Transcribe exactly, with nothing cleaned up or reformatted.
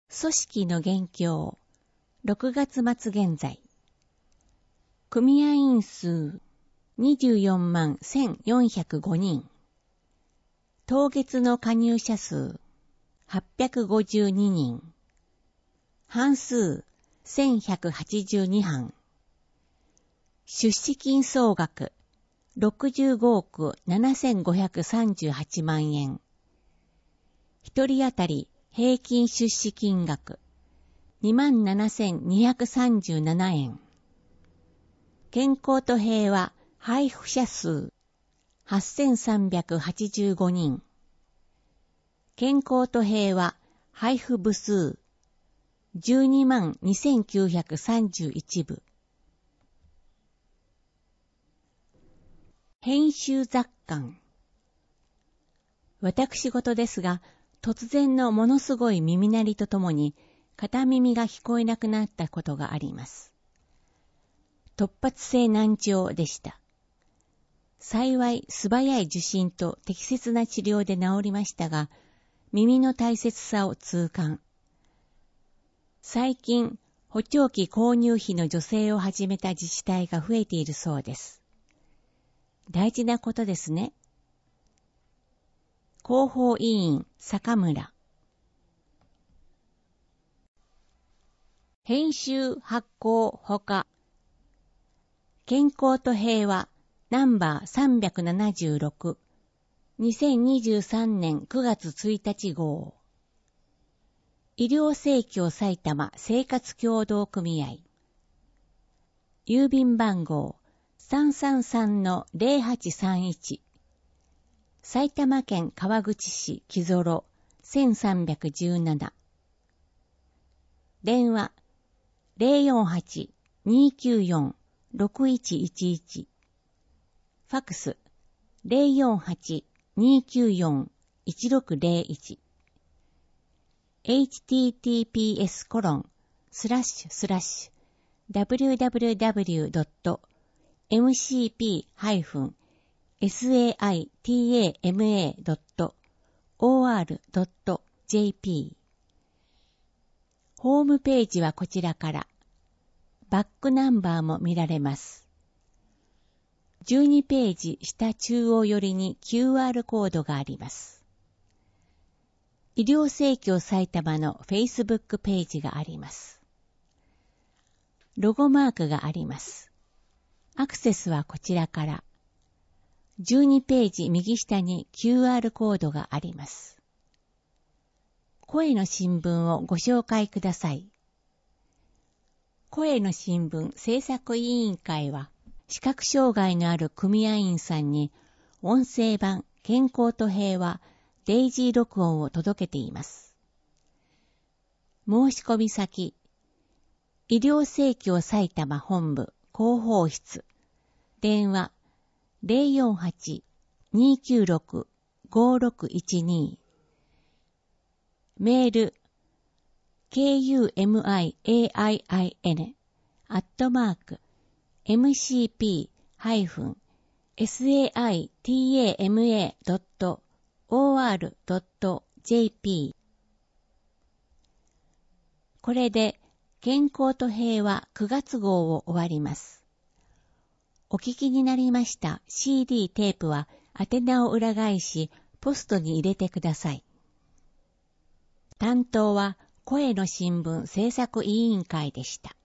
組織の現況、ろくがつ末現在。組合員数にじゅうよんまんせんよんひゃくごにん。当月の加入者数はっぴゃくごじゅうににん。班数せんひゃくはちじゅうにはん。出資金総額ろくじゅうごおくななせんごひゃくさんじゅうはちまんえん。一人当たり平均出資金額にまんななせんにひゃくさんじゅうななえん。健康と平和配布者数はっせんさんびゃくはちじゅうごにん。健康と平和配布部数じゅうにまんにせんきゅうひゃくさんじゅういちぶ。編集雑感。私事ですが、突然のものすごい耳鳴りとともに片耳が聞こえなくなったことがあります。突発性難聴でした。幸い素早い受診と適切な治療で治りましたが、耳の大切さを痛感。最近、補聴器購入費の助成を始めた自治体が増えているそうです。大事なことですね。広報委員坂村。編集発行ほか。健康と平和ナンバーさんびゃくななじゅうろく。にせんにじゅうさんねんくがつついたち号。医療生協埼玉生活協同組合。郵便番号 さんさんさんのゼロはちさんいち。埼玉県川口市木曽せんさんびゃくじゅうなな。電話 ゼロよんはち にーきゅうよん ろくいちいちいち。ファクス ゼロよんはち にーきゅうよん いちろくゼロいち。エイチティーティーピーエスコロンスラッシュスラッシュダブリューダブリューダブリュードットエムシーピーハイフンエスエーアイティーエーエムエードットオーアールドットジェーピー。ホームページはこちらから。バックナンバーも見られます。じゅうにページ下中央寄りに キューアール コードがあります。医療生協埼玉の Facebook ページがあります。ロゴマークがあります。アクセスはこちらから。じゅうにページ右下に キューアール コードがあります。声の新聞をご紹介ください。声の新聞制作委員会は、視覚障害のある組合員さんに音声版健康と平和デイジー録音を届けています。申し込み先、医療生協埼玉本部広報室、電話 ゼロよんはち にーきゅうろく ごろくいちに。メール ケーユーエムアイエーアイアイエヌ アットマーク エムシーピーハイフンエスエーアイティーエーエムエードットオーアールドットジェーピー。これで健康と平和くがつ号を終わります。お聞きになりました シーディー テープは宛名を裏返しポストに入れてください。担当は声の新聞制作委員会でした。